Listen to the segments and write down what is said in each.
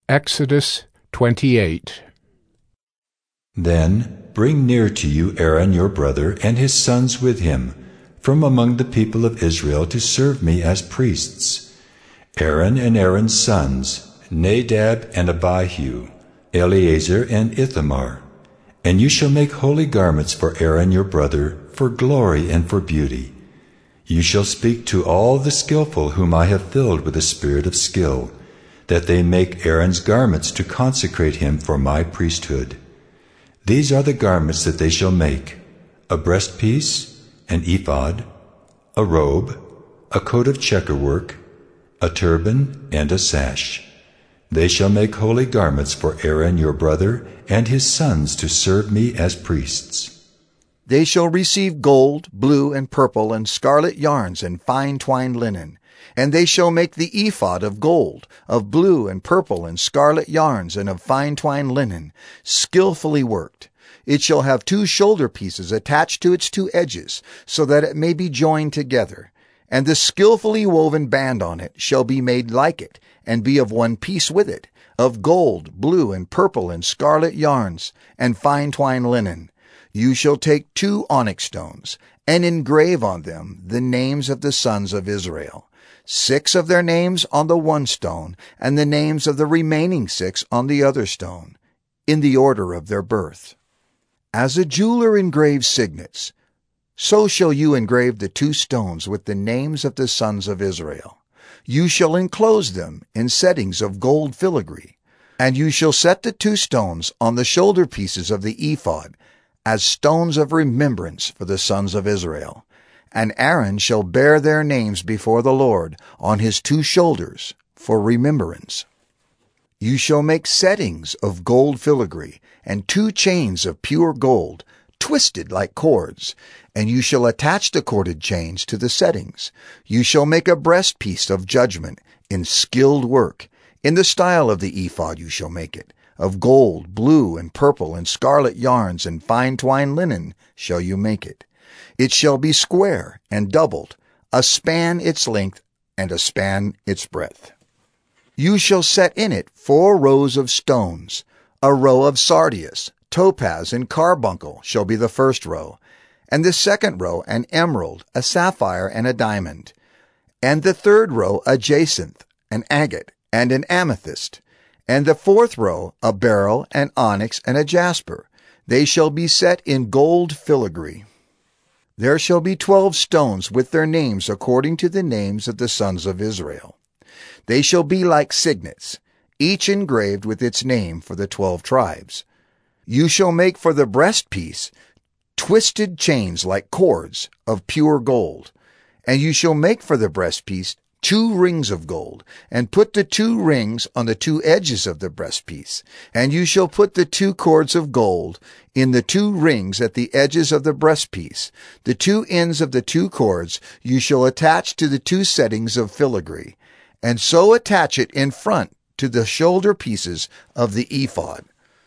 Exodus 28. Then bring near to you Aaron your brother and his sons with him, from among the people of Israel to serve me as priests. Aaron and Aaron's sons, Nadab and Abihu, Eleazar and Ithamar. And you shall make holy garments for Aaron your brother, for glory and for beauty. You shall speak to all the skillful whom I have filled with a spirit of skill, that they make Aaron's garments to consecrate him for my priesthood. These are the garments that they shall make: a breastpiece, an ephod, a robe, a coat of checkerwork, a turban, and a sash. They shall make holy garments for Aaron your brother and his sons to serve me as priests. They shall receive gold, blue, and purple, and scarlet yarns, and fine twined linen. And they shall make the ephod of gold, of blue, and purple, and scarlet yarns, and of fine twined linen, skillfully worked. It shall have 2 shoulder pieces attached to its 2 edges, so that it may be joined together. And the skillfully woven band on it shall be made like it, and be of one piece with it, of gold, blue, and purple, and scarlet yarns, and fine twined linen. You shall take 2 onyx stones, and engrave on them the names of the sons of Israel, 6 of their names on the one stone, and the names of the remaining 6 on the other stone, in the order of their birth. As a jeweler engraves signets, so shall you engrave the 2 stones with the names of the sons of Israel. You shall enclose them in settings of gold filigree, and you shall set the 2 stones on the shoulder pieces of the ephod as stones of remembrance for the sons of Israel. And Aaron shall bear their names before the Lord on his 2 shoulders for remembrance. You shall make settings of gold filigree and 2 chains of pure gold, twisted like cords, and you shall attach the corded chains to the settings. You shall make a breastpiece of judgment in skilled work. In the style of the ephod you shall make it. Of gold, blue, and purple, and scarlet yarns, and fine twined linen shall you make it. It shall be square and doubled, a span its length, and a span its breadth. You shall set in it 4 rows of stones. A row of sardius, topaz, and carbuncle shall be the first row, and the second row an emerald, a sapphire, and a diamond, and the third row a jacinth, an agate, and an amethyst, and the 4th row a beryl, an onyx, and a jasper. They shall be set in gold filigree. There shall be 12 stones with their names according to the names of the sons of Israel. They shall be like signets, each engraved with its name for the 12 tribes. You shall make for the breastpiece twisted chains like cords of pure gold. And you shall make for the breastpiece 2 rings of gold, and put the 2 rings on the 2 edges of the breastpiece. And you shall put the 2 cords of gold in the 2 rings at the edges of the breastpiece. The 2 ends of the 2 cords you shall attach to the 2 settings of filigree, and so attach it in front to the shoulder pieces of the ephod.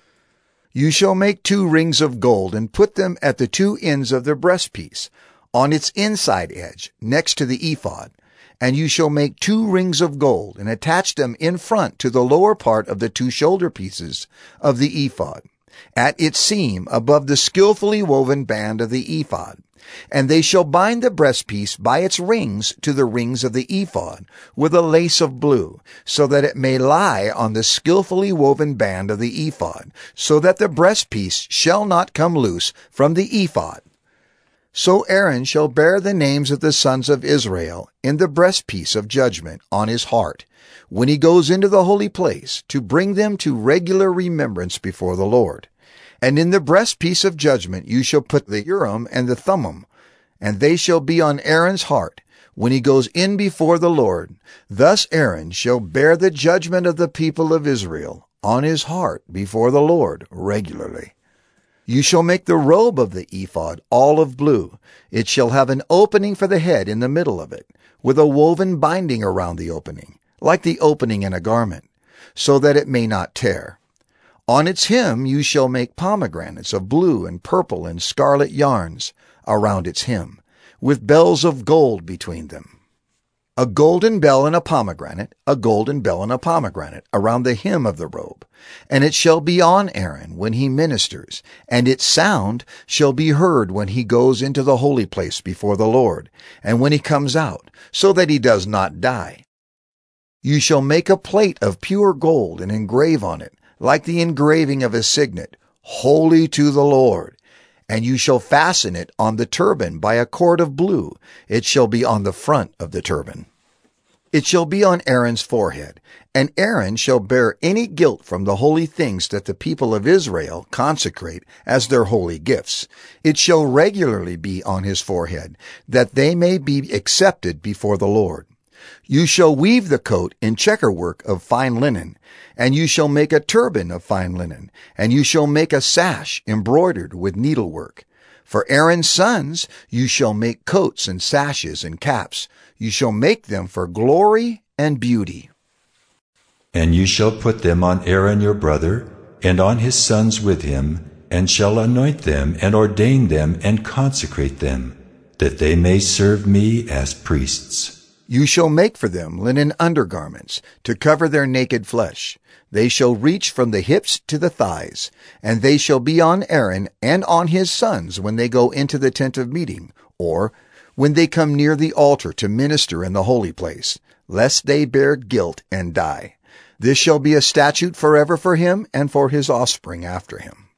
You shall make 2 rings of gold, and put them at the 2 ends of the breastpiece, on its inside edge, next to the ephod. And you shall make 2 rings of gold, and attach them in front to the lower part of the 2 shoulder pieces of the ephod, at its seam above the skillfully woven band of the ephod. And they shall bind the breastpiece by its rings to the rings of the ephod with a lace of blue, so that it may lie on the skillfully woven band of the ephod, so that the breastpiece shall not come loose from the ephod. So Aaron shall bear the names of the sons of Israel in the breastpiece of judgment on his heart, when he goes into the holy place, to bring them to regular remembrance before the Lord. And in the breastpiece of judgment you shall put the Urim and the Thummim, and they shall be on Aaron's heart when he goes in before the Lord. Thus Aaron shall bear the judgment of the people of Israel on his heart before the Lord regularly. You shall make the robe of the ephod all of blue. It shall have an opening for the head in the middle of it, with a woven binding around the opening, like the opening in a garment, so that it may not tear. On its hem you shall make pomegranates of blue and purple and scarlet yarns around its hem, with bells of gold between them. a golden bell and a pomegranate, a golden bell and a pomegranate, around the hem of the robe. And it shall be on Aaron when he ministers, and its sound shall be heard when he goes into the holy place before the Lord, and when he comes out, so that he does not die. You shall make a plate of pure gold and engrave on it, like the engraving of a signet, holy to the Lord. And you shall fasten it on the turban by a cord of blue. It shall be on the front of the turban. It shall be on Aaron's forehead, and Aaron shall bear any guilt from the holy things that the people of Israel consecrate as their holy gifts. It shall regularly be on his forehead, that they may be accepted before the Lord. You shall weave the coat in checkerwork of fine linen, and you shall make a turban of fine linen, and you shall make a sash embroidered with needlework. For Aaron's sons you shall make coats and sashes and caps. You shall make them for glory and beauty. And you shall put them on Aaron your brother, and on his sons with him, and shall anoint them, and ordain them, and consecrate them, that they may serve me as priests. You shall make for them linen undergarments, to cover their naked flesh. They shall reach from the hips to the thighs, and they shall be on Aaron and on his sons when they go into the tent of meeting, or when they come near the altar to minister in the holy place, lest they bear guilt and die. This shall be a statute forever for him and for his offspring after him.